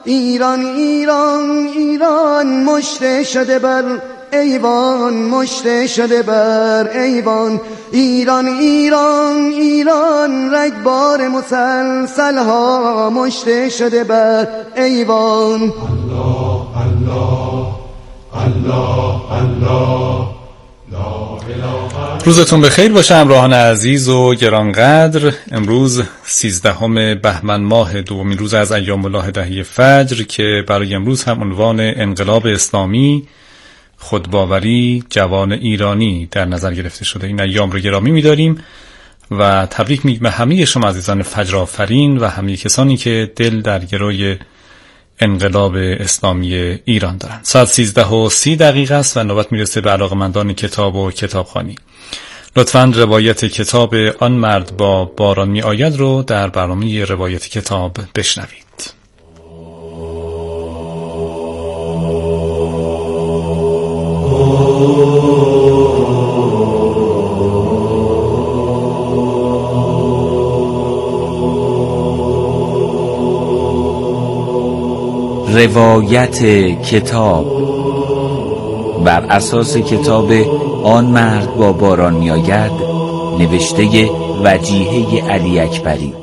ایران ایران ایران مشت شده بر ایوان، مشت شده بر ایوان. ایران ایران ایران رگبار مسلسل ها مشت شده بر ایوان. الله الله الله الله. روزتون بخیر باشه همراهان عزیز و گرانقدر. امروز 13 بهمن ماه، دومین روز از ایام الله دهه فجر که برای امروز هم عنوان انقلاب اسلامی، خودباوری جوان ایرانی در نظر گرفته شده. این ایام رو گرامی می‌داریم و تبریک میگیم به همه شما عزیزان فجر آفرین و همه کسانی که دل در گروی انقلاب اسلامی ایران دارند. ساعت 13:30 است و نوبت میرسه به علاقه‌مندان کتاب و کتابخوانی. لطفاً روایت کتاب آن مرد با باران می آید رو در برنامه روایت کتاب بشنوید. روایت کتاب بر اساس کتاب آن مرد با باران می آید، نوشته وجیحه علی اکبری.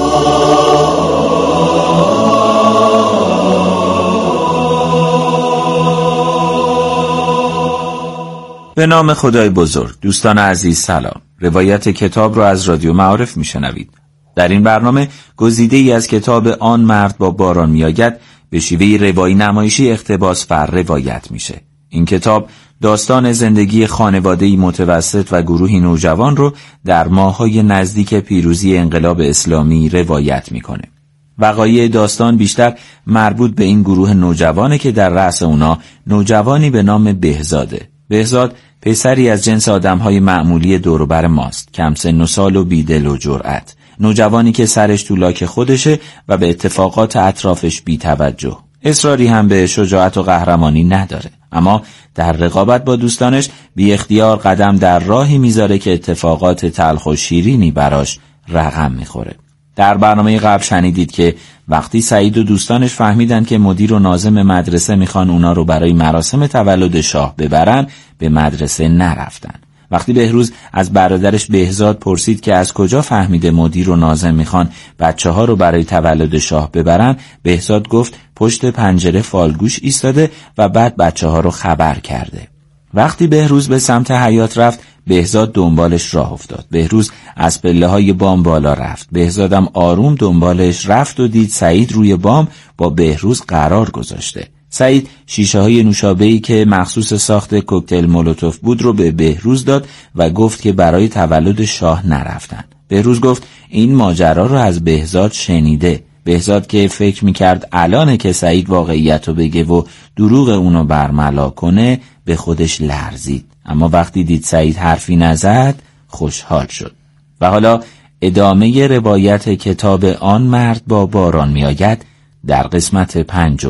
به نام خدای بزرگ. دوستان عزیز سلام. روایت کتاب را از رادیو معارف می شنوید. در این برنامه گزیده ای از کتاب آن مرد با باران می آید به شیوه روایی نمایشی اقتباس بر روایت میشه. این کتاب داستان زندگی خانواده‌ای متوسط و گروهی نوجوان رو در ماه‌های نزدیک پیروزی انقلاب اسلامی روایت میکنه. وقایع داستان بیشتر مربوط به این گروه نوجوانه که در رأس اونا نوجوانی به نام بهزاده. بهزاد پسری از جنس آدم‌های معمولی دور و بر ماست، کم سن و سال و بیدل و جرأت. نوجوانی که سرش تو لاک خودشه و به اتفاقات اطرافش بی توجه. اصراری هم به شجاعت و قهرمانی نداره، اما در رقابت با دوستانش بی اختیار قدم در راهی میذاره که اتفاقات تلخ و شیرینی براش رقم میخوره. در برنامه قبل شنیدید که وقتی سعید و دوستانش فهمیدن که مدیر و ناظم مدرسه میخوان اونا رو برای مراسم تولد شاه ببرن، به مدرسه نرفتن. وقتی بهروز از برادرش بهزاد پرسید که از کجا فهمیده مدیر و ناظم میخوان بچه‌ها رو برای تولد شاه ببرن، بهزاد گفت پشت پنجره فالگوش ایستاده و بعد بچه‌ها رو خبر کرده. وقتی بهروز به سمت حیاط رفت، بهزاد دنبالش راه افتاد. بهروز از پله‌های بام بالا رفت. بهزادم آروم دنبالش رفت و دید سعید روی بام با بهروز قرار گذاشته. سعید شیشه‌های نوشابه‌ای که مخصوص ساخت کوکتل مولوتوف بود رو به بهروز داد و گفت که برای تولد شاه نرفتن. بهروز گفت این ماجرا رو از بهزاد شنیده. بهزاد که فکر می‌کرد الانه که سعید واقعیت رو بگه و دروغ اونو برملا کنه، به خودش لرزید. اما وقتی دید سعید حرفی نزد، خوشحال شد. و حالا ادامه روایت کتاب آن مرد با باران می‌آید در قسمت 5.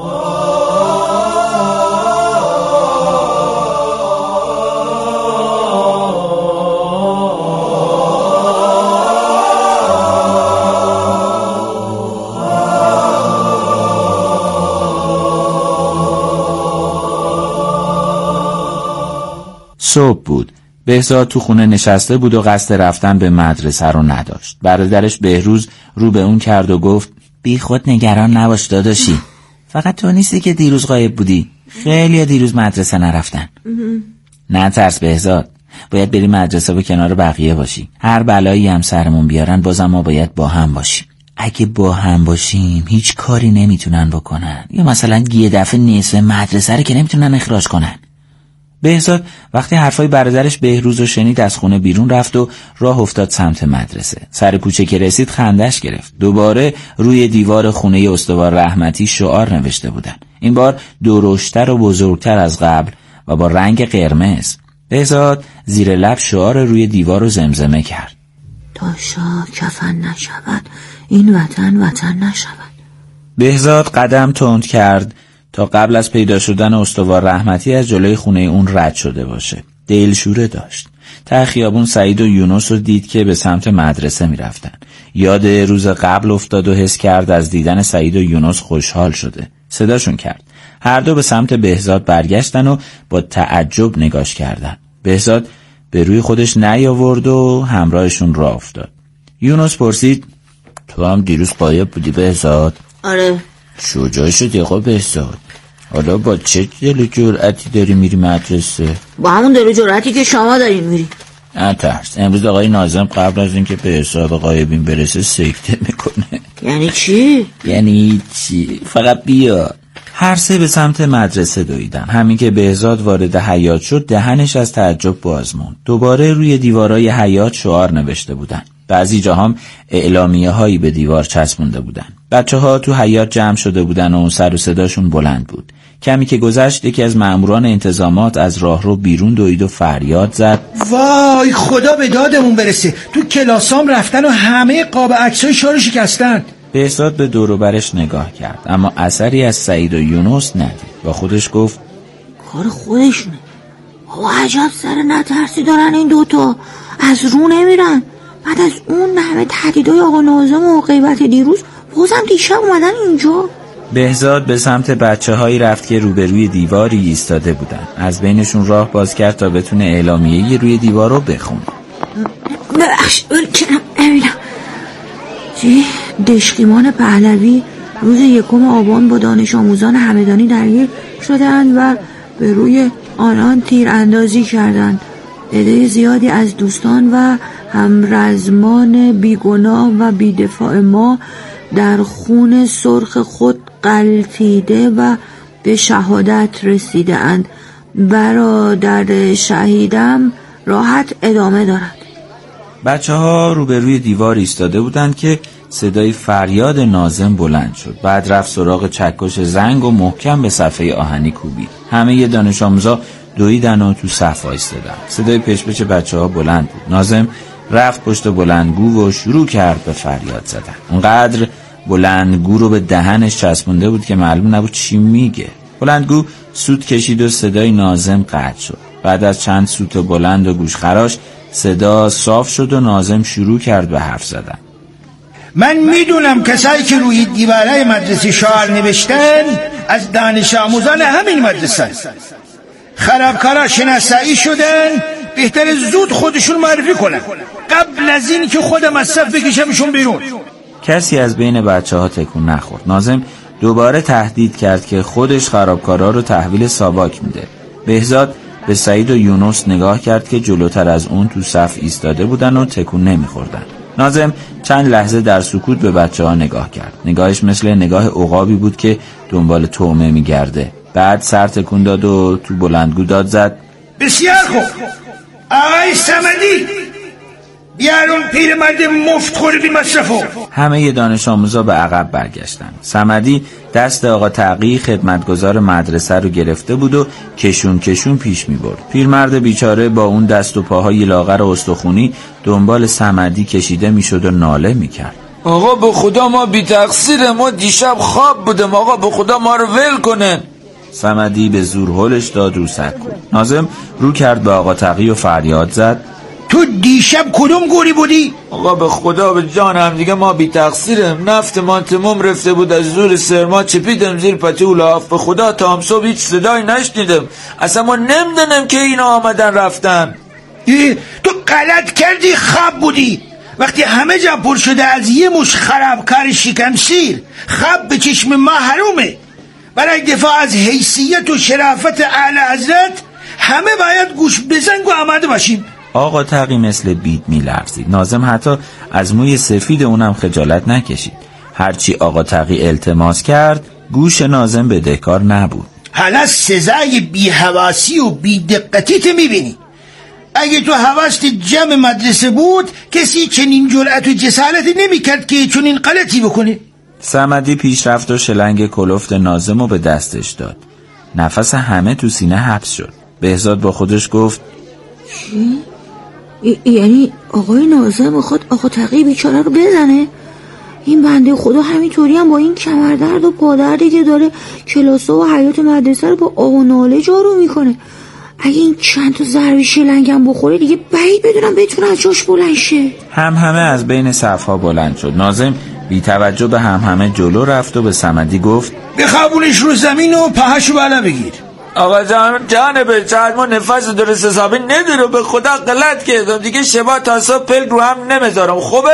صبح بود. بهزاد تو خونه نشسته بود و قصد رفتن به مدرسه رو نداشت. برادرش بهروز رو به اون کرد و گفت بی خود نگران نباش داداشی، فقط تو نیستی که دیروز غایب بودی، خیلی دیروز مدرسه نرفتن. نه ترس بهزاد، باید بری مدرسه و کنار بقیه باشی. هر بلایی هم سرمون بیارن بازم ما باید با هم باشیم. اگه با هم باشیم هیچ کاری نمیتونن بکنن، یا مثلا یه دفعه نصف مدرسه رو که نمیتونن اخراج کنن. بهزاد وقتی حرفای برادرش بهروز رو شنید از خونه بیرون رفت و راه افتاد سمت مدرسه. سر کوچه که رسید خندش گرفت. دوباره روی دیوار خونه استوار رحمتی شعار نوشته بودن، این بار درشتر و بزرگتر از قبل و با رنگ قرمز. بهزاد زیر لب شعار روی دیوار رو زمزمه کرد: تا شاه کفن نشود، این وطن وطن نشود. بهزاد قدم تند کرد تا قبل از پیدا شدن استوار رحمتی از جلوی خونه اون رد شده باشه. دلشوره داشت. ته خیابون سعید و یونس رو دید که به سمت مدرسه می رفتن. یاد روز قبل افتاد و حس کرد از دیدن سعید و یونس خوشحال شده. صداشون کرد. هر دو به سمت بهزاد برگشتن و با تعجب نگاش کردن. بهزاد به روی خودش نیاورد و همراهشون راه افتاد. یونس پرسید: تو هم دیروز غایب بودی بهزاد؟ آره. شجاع شدی آقا بهزاد. حالا با چه دل و جرأتی داری میری مدرسه؟ با همون دل و جرأتی که شما دارین میری. نترس، امروز آقای ناظم قبل از اینکه به حساب غایبین برسه سکته میکنه. یعنی چی؟ یعنی چی؟ فقط بیا. هر سه به سمت مدرسه دویدن. همین که بهزاد وارد حیاط شد دهنش از تعجب باز موند. دوباره روی دیوارای حیاط شعار نوشته بودن. بعضی جاها هم اعلامیه هایی به دیوار چسبونده بودن. بچه‌ها تو حیاط جمع شده بودن و سر و صداشون بلند بود. کمی که گذشت یکی از مأموران انتظامات از راهرو بیرون دوید و فریاد زد: وای خدا به دادمون برسه، تو کلاسام رفتن و همه قاب عکسای شارو شکستن. بهزاد به دور و برش نگاه کرد اما اثری از سعید و یونس ندید. با خودش گفت: کار خودشونه. بابا عجب سر نترسی دارن این دوتا، از رو نمیرن. بعد از اون همه تهدیدای آقا ناظم و غیبت دیروز بازم دیشب اومدن اینجا. بهزاد به سمت بچه‌هایی رفت که روبروی دیواری ایستاده بودن. از بینشون راه باز کرد تا بتونه اعلامیه‌ای روی دیوار رو بخونه. ببخش نمیدونم چی؟ دشقیمان پهلوی روز 1 آبان با دانش آموزان همدانی درگیر شدند و به روی آنان تیر اندازی کردند. عده زیادی از دوستان و همرزمان بیگناه و بیدفاع ما در خون سرخ خود غلتیده و به شهادت رسیده اند. برادر شهیدم راحت ادامه دارد. بچه‌ها روبروی دیوار ایستاده بودند که صدای فریاد ناظم بلند شد. بعد رفت سراغ چکش زنگ و محکم به صفحه آهنی کوبید. همه دانش آموزا دویدن و تو صف ایستادن. صدای پشپش بچه‌ها بلند بود. ناظم رفت پشت بلندگو و شروع کرد به فریاد زدن. اونقدر بلندگو رو به دهنش چسبونده بود که معلوم نبود چی میگه. بلندگو سوت کشید و صدای ناظم قطع شد. بعد از چند سوت بلند و گوشخراش صدا صاف شد و ناظم شروع کرد به حرف زدن. من میدونم کسایی که روی دیوارهای مدرسه شعار نوشتن از دانش آموزان همین مدرسه خرابکارا شناسایی شدن، بهتر زود خودشون معرفی کنن قبل از این که خودم از صف بکشمشون بیرون. کسی از بین بچه‌ها تکون نخورد. ناظم دوباره تهدید کرد که خودش خرابکارا رو تحویل ساواک میده. بهزاد به سعید و یونس نگاه کرد که جلوتر از اون تو صف ایستاده بودن و تکون نمیخوردن. ناظم چند لحظه در سکوت به بچه‌ها نگاه کرد. نگاهش مثل نگاه عقابی بود که دنبال طعمه میگرده. بعد سر تکون داد و تو بلندگو داد زد: بسیار خوب، آقای صمدی بیارون پیرمرد مفتخور بی مصرفو. همه دانش آموزا به عقب برگشتن. صمدی دست آقا تقی خدمتگزار مدرسه رو گرفته بود و کشون کشون پیش می برد. پیرمرد بیچاره با اون دست و پاهای لاغر و استخونی دنبال صمدی کشیده می شد و ناله می کرد: آقا به خدا ما بی تقصیره، ما دیشب خواب بودم، آقا به خدا ما رو ول کنن. صمدی به زور هلش داد رو سکو. ناظم رو کرد به آقا تقی و فریاد زد: تو دیشب کدوم گوری بودی؟ آقا به خدا به جان هم دیگه ما بی تقصیرم، نفت ما تموم رفته بود، از زور سرما چپیدم زیر پتی اولاف. به خدا تا هم صبح هیچ صدایی نشنیدم، اصلا ما نمیدونم که اینا آمدن رفتن. تو غلط کردی، خواب بودی. وقتی همه جا پر شده از یه مش خرابکار شکم سیر، خواب به چشم ما حرومه. برای دفاع از حیثیت و شرافت اعلی حضرت همه باید گوش بزنگ و آماده باشیم. آقا تقی مثل بید می لرزید. ناظم حتی از موی سفید اونم خجالت نکشید. هرچی آقا تقی التماس کرد گوش ناظم بدهکار نبود. حالا سزای بی‌حواسی و بی‌دقتی میبینی. اگه تو حواست جمع مدرسه بود کسی چنین جرأت و جسارتی نمیکرد که چنین غلطی بکنه. صمدی پیش رفت و شلنگ کلفت ناظم رو به دستش داد. نفس همه تو سینه حبس شد. بهزاد با خودش گفت: چی؟ یعنی آقای ناظم میخواد آقا تقی بیچاره رو بزنه؟ این بنده خدا همینطوری هم با این کمردرد و پادردی که داره کلاسا و حیات مدرسه رو با آب و ناله جارو میکنه. اگه این چند تا ضربه شلنگم بخوره دیگه بعید بدونم بتونه از جاش بلند شه. همهمه از بین صفها بلند شد. ناظم بی توجه به همهمه جلو رفت و به صمدی گفت بخوابونش رو زمین و پاهشو بالا بگیر. آقا جان به چند ما نفس درست حسابی نداره، به خدا غلط کردم دیگه، شبا تا صبح پلک رو هم نمیذارم. خوبه؟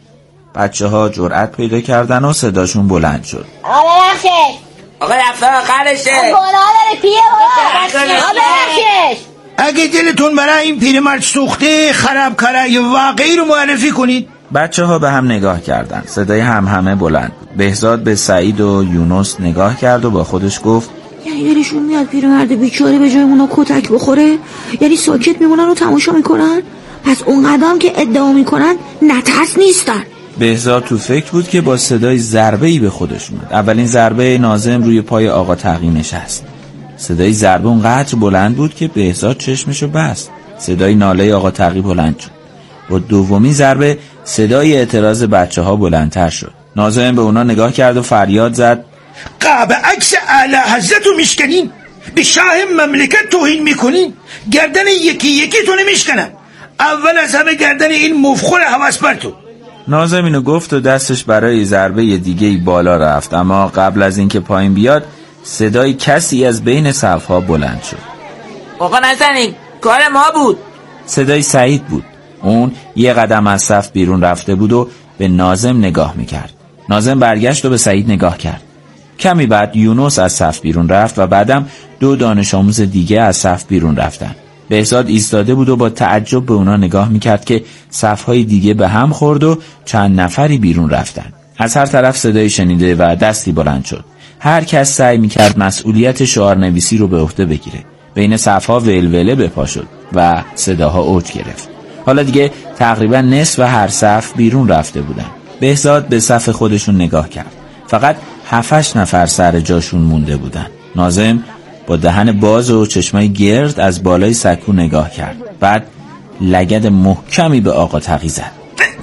بچه ها جرأت پیدا کردن و صداشون بلند شد. آقا بخشش، آقا رفته آخرشه، گناه داره پیه آقا بخشش. اگه دلتون برای این پیرمرد سوخته خرابکارای واقعی رو معرفی کنید. بچه ها به هم نگاه کردند. صدای همهمه بلند بود. بهزاد به سعید و یونس نگاه کرد و با خودش گفت یعنی دلشون میاد پیرمرد بیچاره به جای اونا کتک بخوره؟ یعنی ساکت میمونن و تماشا میکنن؟ پس اون قدم که ادعا میکنن نترس نیستن. بهزاد تو فکر بود که با صدای ضربه‌ای به خودش اومد. اولین ضربه ناظم روی پای آقا تقی نشست. صدای ضربه اونقدر بلند بود که بهزاد چشمشو بست. صدای ناله آقا تقی بلند شد. با دومین ضربه صدای اعتراض بچه ها بلندتر شد. ناظم به اونا نگاه کرد و فریاد زد قاب عکس اعلی حضرت رو میشکنین، به شاه مملکت توهین میکنین، گردن یکی یکی تونه میشکنم، اول از همه گردن این مفخور حواسپرتو. ناظم اینو گفت و دستش برای ضربه دیگه‌ای بالا رفت، اما قبل از اینکه پایین بیاد صدای کسی از بین صفها بلند شد. آقا نزنید، کار ما بود. صدای سعید بود. اون یه قدم از صف بیرون رفته بود و به ناظم نگاه میکرد. ناظم برگشت و به سعید نگاه کرد. کمی بعد یونس از صف بیرون رفت و بعدم 2 دانش آموز دیگه از صف بیرون رفتن. بهزاد ایستاده بود و با تعجب به اونا نگاه میکرد که صفهای دیگه به هم خورد و چند نفری بیرون رفتن. از هر طرف صدای شنیده و دستی بلند شد. هر کس سعی میکرد مسئولیت شعارنویسی رو به عهده بگیره. بین صفها ولوله به پا شد و صداها اوج گرفت. حالا دیگه تقریبا نصف هر صف بیرون رفته بودن. بهزاد به صف خودشون نگاه کرد. فقط 7-8 نفر سر جاشون مونده بودن. ناظم با دهن باز و چشمای گرد از بالای سکو نگاه کرد. بعد لگد محکمی به آقا تقی زد.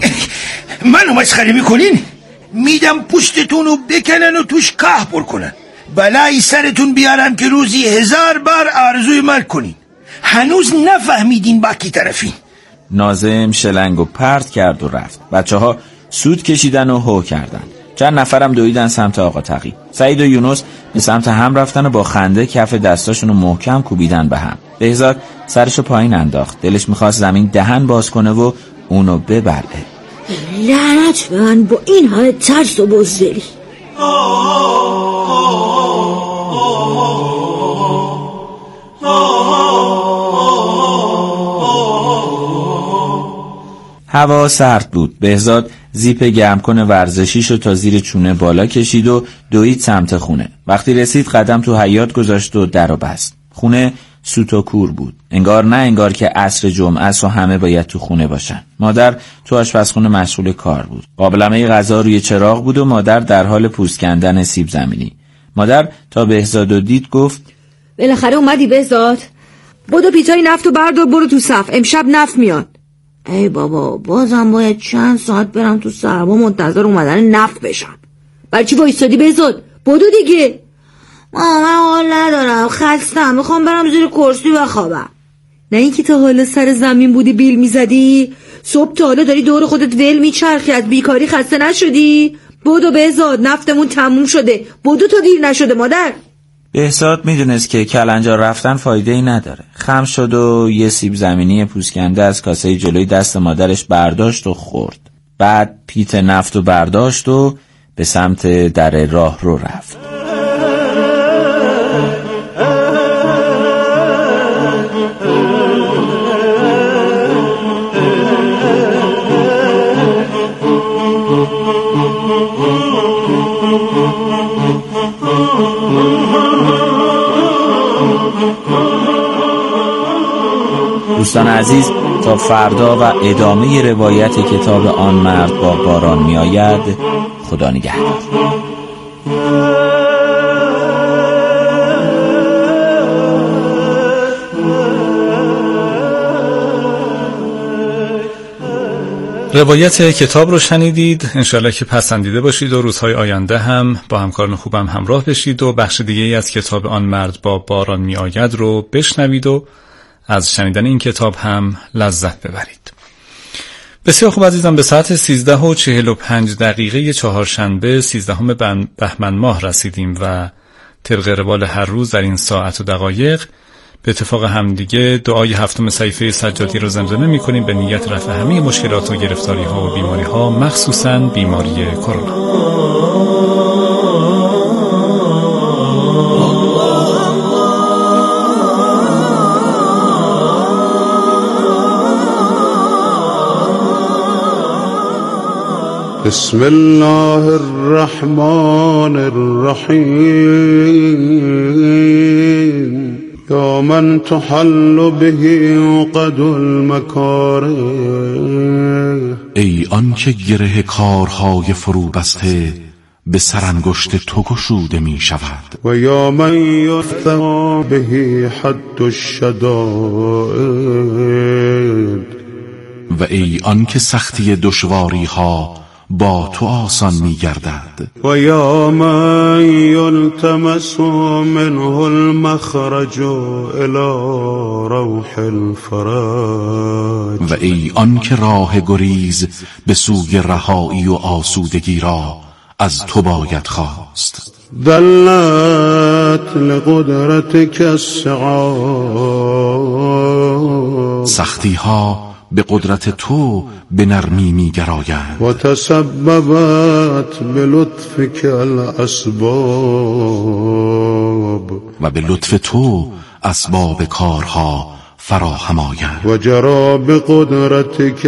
منو مسخره میکنین؟ میدم پشتتون رو بکنن و توش که پر کنن، بلای سرتون بیارم که روزی 1000 بار آرزوی مرگ کنین. هنوز نفهمیدین با کی طرفین. ناظم شلنگو پرت کرد و رفت. بچه ها سود کشیدن و هو کردن. چند نفرم دویدن سمت آقا تقی. سعید و یونس به سمت هم رفتن و با خنده کف دستاشونو محکم کوبیدن به هم. بهزاد سرشو پایین انداخت. دلش میخواست زمین دهن باز کنه و اونو ببلعه. لعنت به من با این همه ترس و بزدلی. هوا سرد بود. بهزاد زیپ گرمکن ورزشیشو تا زیر چونه بالا کشید و دوید سمت خونه. وقتی رسید قدم تو حیاط گذاشت و درو بست. خونه سوت و کور بود. انگار نه انگار که عصر جمعه است و همه باید تو خونه باشن. مادر تو آشپزخونه مشغول کار بود. قابلمه غذا روی چراغ بود و مادر در حال پوست کندن سیب زمینی. مادر تا بهزادو دید گفت بالاخره اومدی بهزاد؟ بدو پیتای نفتو بردار برو تو صف، امشب نفت میاد. ای بابا بازم باید چند ساعت برم تو سرما منتظر اومدن نفت بشم. برای چی وایسادی بهزاد؟ بدو دیگه. من حال ندارم، خستم، میخوام برم زیر کرسی بخوابم. نه اینکه تا حالا سر زمین بودی بیل میزدی؟ صبح تا حالا داری دور خودت ول میچرخی، از بیکاری خسته نشدی؟ بدو بهزاد، نفتمون تموم شده، بدو تا دیر نشده مادر. بهزاد میدونست که کلنجا رفتن فایده ای نداره. خم شد و یه سیب زمینی پوسکنده از کاسه جلوی دست مادرش برداشت و خورد. بعد پیت نفت و برداشت و به سمت در راه رو رفت. دوستان عزیز، تا فردا و ادامه روایت کتاب آن مرد با باران می آید. خدا نگهدار. روایت کتاب رو شنیدید. انشالله که پسندیده باشید و روزهای آینده هم با همکاران خوبم همراه بشید و بخش دیگه ای از کتاب آن مرد با باران می آید رو بشنوید و از شنیدن این کتاب هم لذت ببرید. بسیار خوب عزیزان، به ساعت 13:45 چهارشنبه 13 بهمن ماه رسیدیم و طبق روال هر روز در این ساعت و دقایق به اتفاق همدیگه دعای 7 صحیفه سجادی رو زمزمه می‌کنیم به نیت رفع همه مشکلات و گرفتاری‌ها و بیماری‌ها، مخصوصاً بیماری کرونا. بسم الله الرحمن الرحیم یا من تحل به عقد المکاره، ای آن که گره کارهای فرو بسته به سرانگشت تو گشوده می شود. و یا من یفتح به حد الشدائد، و ای آن که سختی دشواری ها با تو آسان می گردد. و یا من یلتمس منه المخرج الى روح الفرج، و ای آن که راه گریز به سوی رهایی و آسودگی را از تو باید خواست. دلت لقدرتك الصعاب، سختی ها به قدرت تو به نرمی می گرایند. و تسببت بلطفك الاسباب، و به لطف تو اسباب کارها فراهم آیند. و جرى بقدرتك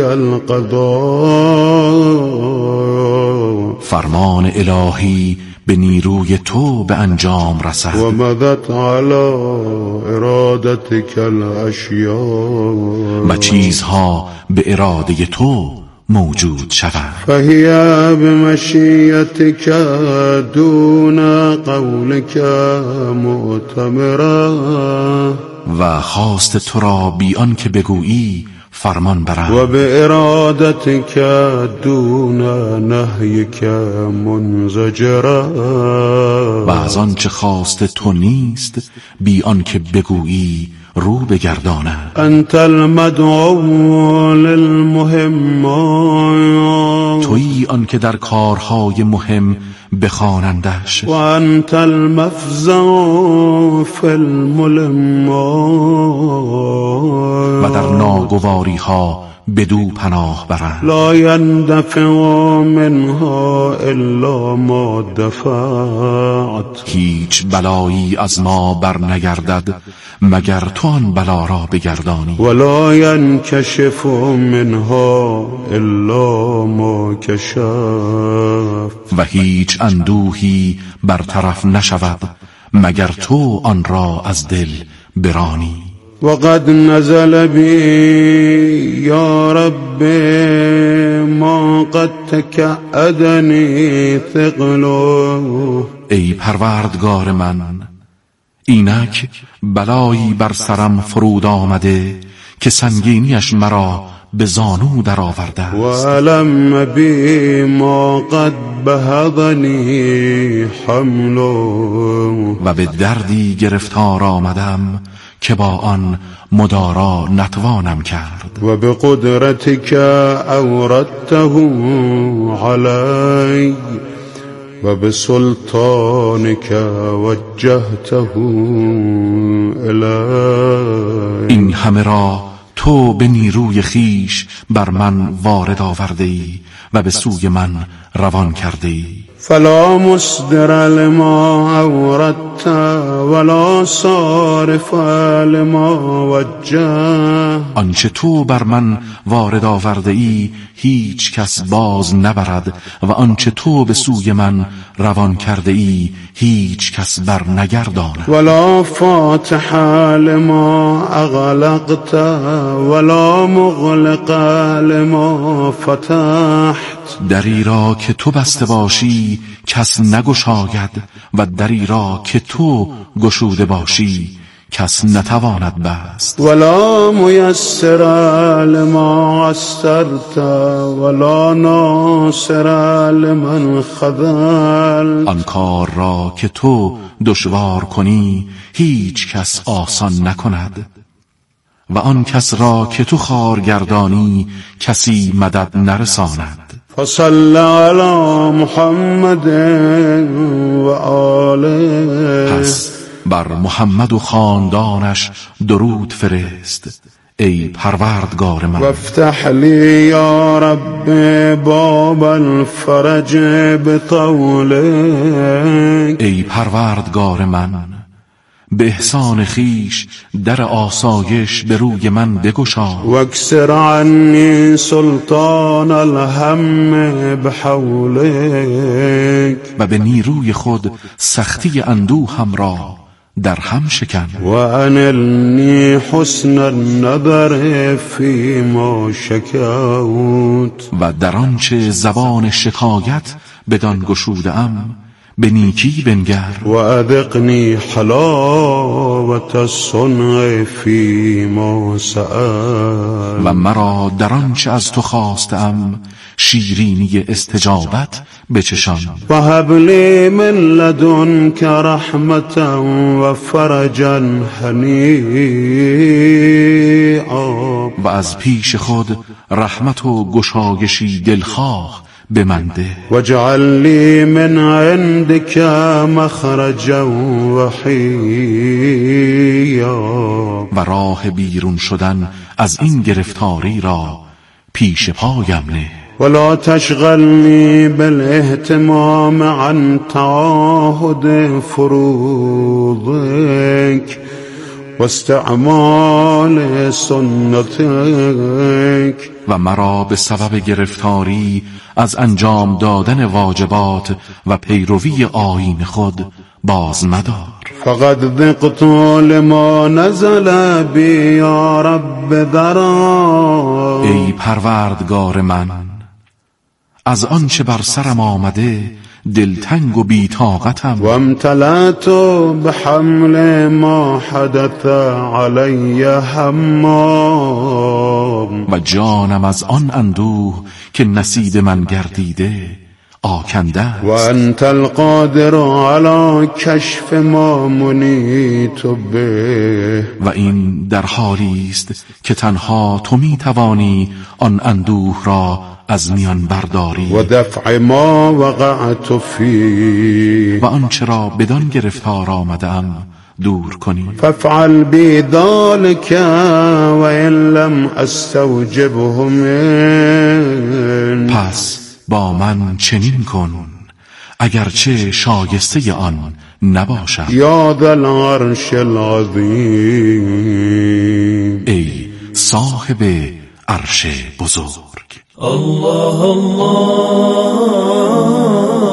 القضاء، فرمان الهی به نیروی تو به انجام رسد. و مدت على ارادتك الاشیاء، و چیزها به اراده تو موجود شود. فهی بمشیتك دون قولك معتمرا، و خواست تو را بی آن که بگویی فرمان برند. و به ارادتك دون نهیك منزجرا، و از آن چه خواست تو نیست بی آن که بگویی رو بگرداند. انت المدعو للمهمات، تویی آن که در کارهای مهم بخوانندش. و انت المفزع فی الملمات، و در ناگواری ها بدو پناه برند. لا يندفع منها الا ما دفعت، هیچ بلایی از ما بر نگردد مگر تو آن بلا را بگردانی. ولا ينكشف منها الا ما كشف، و هیچ اندوهی برطرف نشود مگر تو آن را از دل برانی. وقد نزل بي يا رب ما قد تكأدني ثقله، ای پروردگار من، اینک بلایی بر سرم فرود آمده که سنگینیش مرا به زانو در آورده و است. علم بی ما قد بهضنی حمله، و به دردی گرفتار آمدم که با آن مدارا نتوانم کرد. و به قدرتك اوردته علی و به سلطانك وجهته الی. این همه را تو به نیروی خیش بر من وارد آورده ای و به سوی من روان کرده ای. فلا مصدر لما اوردت ولا صارف لما وجه، آنچه تو بر من وارد آورده ای هیچ کس باز نبرد و آنچه تو به سوی من روان کرده ای هیچ کس بر نگرداند. ولا فاتح لما اغلقت ولا مغلق لما فتحت، دری را که تو بسته باشی کس نگشاید و دری را که تو گشوده باشی کس نتواند بست. ولا میسر لما عسرت ولا ناصر لمن خذل، آن کار را که تو دشوار کنی هیچ کس آسان نکند و آن کس را که تو خارگردانی کسی مدد نرساند. فصل علی محمد و آله، پس بر محمد و خاندانش درود فرست ای پروردگار من. وافتح لی یا رب باب الفرج بطولک، ای پروردگار من به احسان خیش در آسایش به روی من بگشا. واکسر عنی سلطان الهم بحولک، و به نیروی خود سختی اندوهم را در هم شکن. و انلنی حسن النظر فیما شکوت، و در آنچه زبان شکایت بدان گشوده‌ام به نیکی بنگر. و اذقنی حلاوت الصنع فیما سأل، و مرا در آنچه از تو خواستم شیرینی استجابت بچشان. و هب لی من لدنک رحمتا و فرجا هنیئا، و از پیش خود رحمت و گشایشی دلخواه به من ده. واجعل لی من عندک مخرجا وحیا، و راه بیرون شدن از این گرفتاری را پیش پایم نه. ولا تشغلنی بالاهتمام عن تعاهد فروضک واستعمال سنتک، و مرا به سبب گرفتاری از انجام دادن واجبات و پیروی آیین خود باز مدار. فقد ذقت لما نزل بی یا رب ذرا، ای پروردگار من از آنچه بر سرم آمده دلتنگ و بی‌طاقتم. و امتلأت بحمل ما حدث علی حمام، و جانم از آن اندوه که نصیب من گردیده آکنده است. و انت القادر علی کشف ما منیت به، و این در حالی است که تنها تو می توانی آن اندوه را از میان برداری و دفع ما وقعت فی، و آنچه را بدان گرفتار آمدم دور کنی. فافعل بی ذلک و ان لم استوجبه من، پس با من چنین کن اگرچه شایسته آن نباشم. یا ذا العرش العظیم، ای صاحب عرش بزرگ. الله الله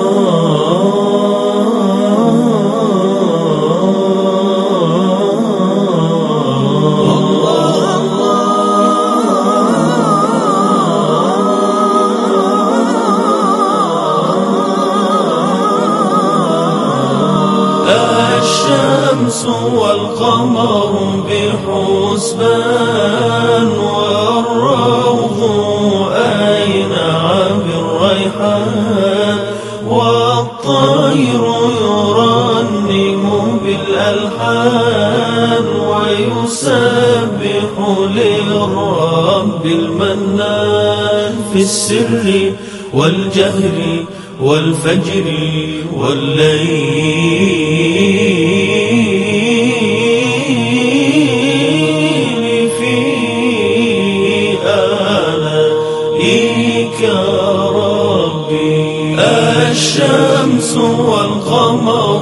الشمس والقمر بحسبان والروض أينع بالريحان والطير يرنم بالألحان ويسبح للرب المنان في السر والجهر والفجر والليل في آلائك ربي الشمس والقمر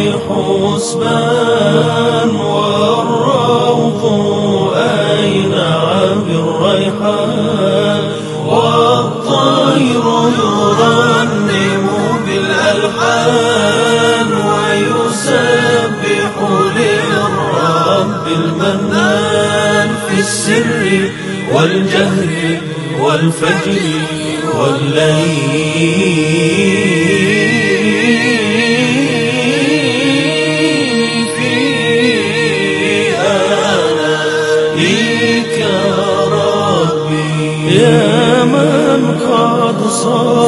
بحسبان والروض أينع بالريحان والطير يرنم بالألحان ويسبح للرب المنان في السر والجهر والفجر والليل في آلائك ربي يا من قد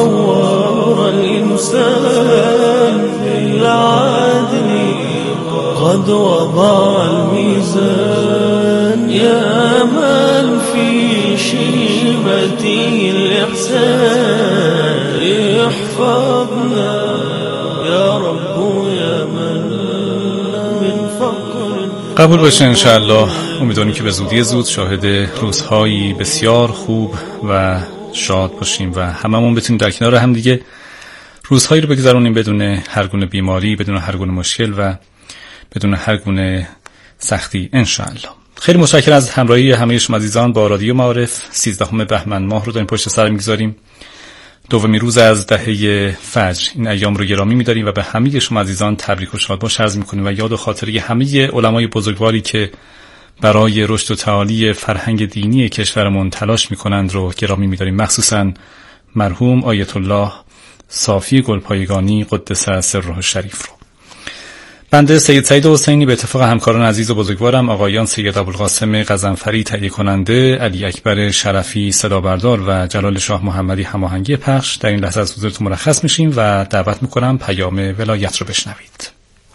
صور الإنسان بالعدل قد وضع الميزان يا من في شيمته الإحسان احفظنا يا رب يا من من فقر. قبول باشه انشاءالله. امیدواریم که به زودی زود شاهد روزهایی بسیار خوب و شاد باشیم و هممون بتونیم در کنار هم دیگه روزهایی رو بگذرونیم بدون هر گونه بیماری، بدون هر گونه مشکل و بدون هر گونه سختی انشاءالله. خیلی متشکرم از همراهی همه شما عزیزان با رادیو معارف. 13 بهمن ماه رو داریم پشت سر میگذاریم، دومین روز از دهه فجر. این ایام رو گرامی می‌داریم و به همه شما عزیزان تبریک و شادباش عرض می‌کنیم و یاد و خاطره همه علمای بزرگواری که برای رشد و تعالی فرهنگ دینی کشورمون تلاش می‌کنند رو گرامی می‌داریم، مخصوصاً مرحوم آیت الله صافی گلپایگانی قدس سره الشریف رو. بنده سید سعید حسینی به اتفاق همکاران عزیز و بزرگوارم آقایان سید ابوالقاسم غضنفری تهیه کننده، علی اکبر شرفی صدا بردار و جلال شاه محمدی هماهنگی پخش در این لحظه از حضورتون مرخص میشیم و دعوت میکنم پیام ولایت رو بشنوید.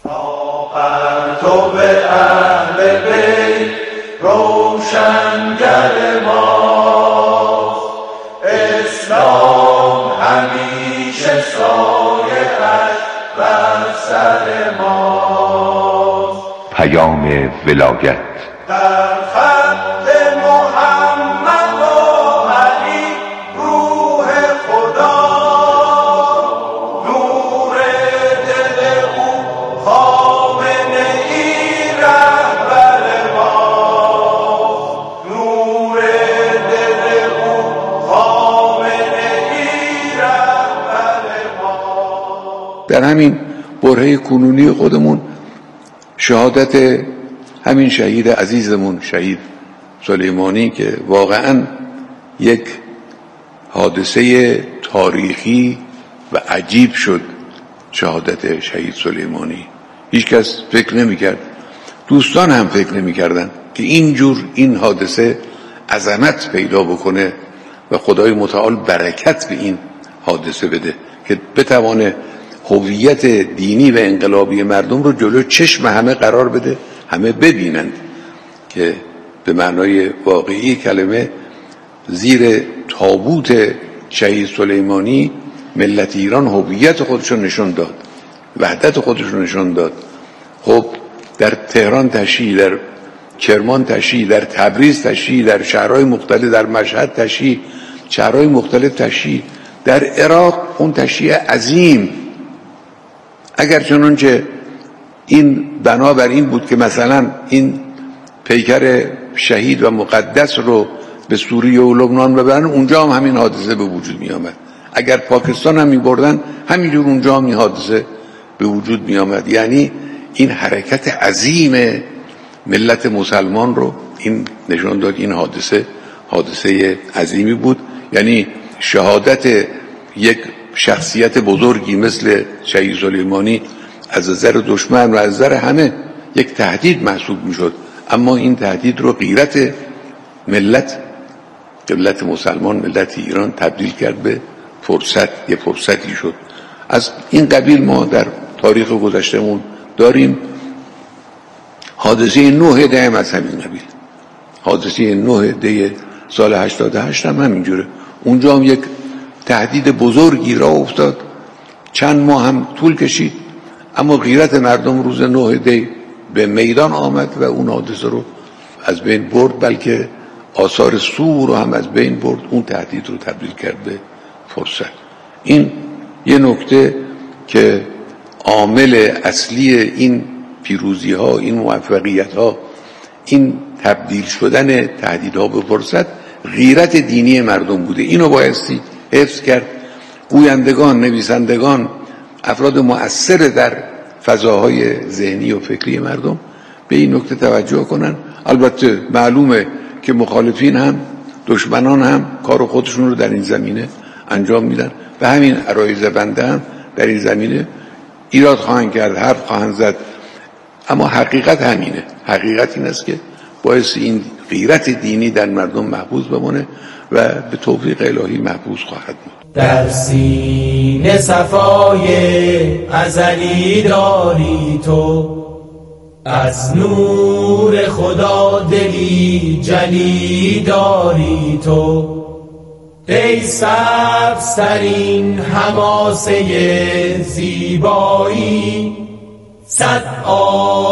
تو به اهل بیت روشنگر ما، اسلام همیشه سایه‌اش بر سر ما. پیام ولایت در خط محمد و علی روح خدا، نور دل او خامنه ای رهبر ما، نور دل او خامنه ای رهبر ما. در همین برهه کنونی خودمون شهادت همین شهید عزیزمون شهید سلیمانی که واقعا یک حادثه تاریخی و عجیب شد. شهادت شهید سلیمانی هیچ کس فکر نمی کرد، دوستان هم فکر نمی کردن که اینجور این حادثه عظمت پیدا بکنه و خدای متعال برکت به این حادثه بده که بتوانه هویت دینی و انقلابی مردم رو جلو چشم همه قرار بده، همه ببینند که به معنای واقعی کلمه زیر تابوت شهید سلیمانی ملت ایران هویت خودشون نشون داد، وحدت خودشون نشون داد. خب در تهران تشییع، در کرمان تشییع، در تبریز تشییع، در شهرهای مختلف، در مشهد تشییع، شهرهای مختلف تشییع، در عراق اون تشییع عظیم. اگر چنانچه این بنابر این بود که مثلا این پیکر شهید و مقدس رو به سوریه و لبنان ببرن، اونجا هم همین حادثه به وجود می آمد. اگر پاکستان هم می بردن همینجور اونجا هم این حادثه به وجود می آمد. یعنی این حرکت عظیم ملت مسلمان رو این نشان داد. این حادثه عظیمی بود. یعنی شهادت یک شخصیت بزرگی مثل شهید سلیمانی از نظر دشمن و از نظر همه یک تهدید محسوب می شد، اما این تهدید رو غیرت ملت مسلمان، ملت ایران تبدیل کرد به فرصت. یه فرصتی شد. از این قبیل ما در تاریخ گذشتمون داریم. حادثه 9 دی از همین قبیل، حادثه 9 دی سال 88 هم همینجوره. اونجا هم یک تهدید بزرگی را افتاد، چند ماه هم طول کشید، اما غیرت مردم روز 9 دی به میدان آمد و اون حادثه رو از بین برد، بلکه آثار سو رو هم از بین برد. اون تهدید رو تبدیل کرد به فرصت. این یه نکته که عامل اصلی این پیروزی ها، این موفقیت ها، این تبدیل شدن تهدیدها به فرصت غیرت دینی مردم بوده. اینو بایستی حفظ کرد. گویندگان، نویسندگان، افراد مؤثر در فضاهای ذهنی و فکری مردم به این نکته توجه کنن. البته معلومه که مخالفین هم، دشمنان هم کار خودشون رو در این زمینه انجام میدن و همین عرایض بنده هم در این زمینه ایراد خواهند کرد، حرف خواهند زد، اما حقیقت همینه. حقیقت این است که باعث این غیرت دینی در مردم محفوظ بمونه و به توفیق الهی محفوظ خواهد بود. در سینه صفای ازلی داری تو، از نور خدا دلی جلی داری تو، ای سبزترین حماسه زیبایی. صد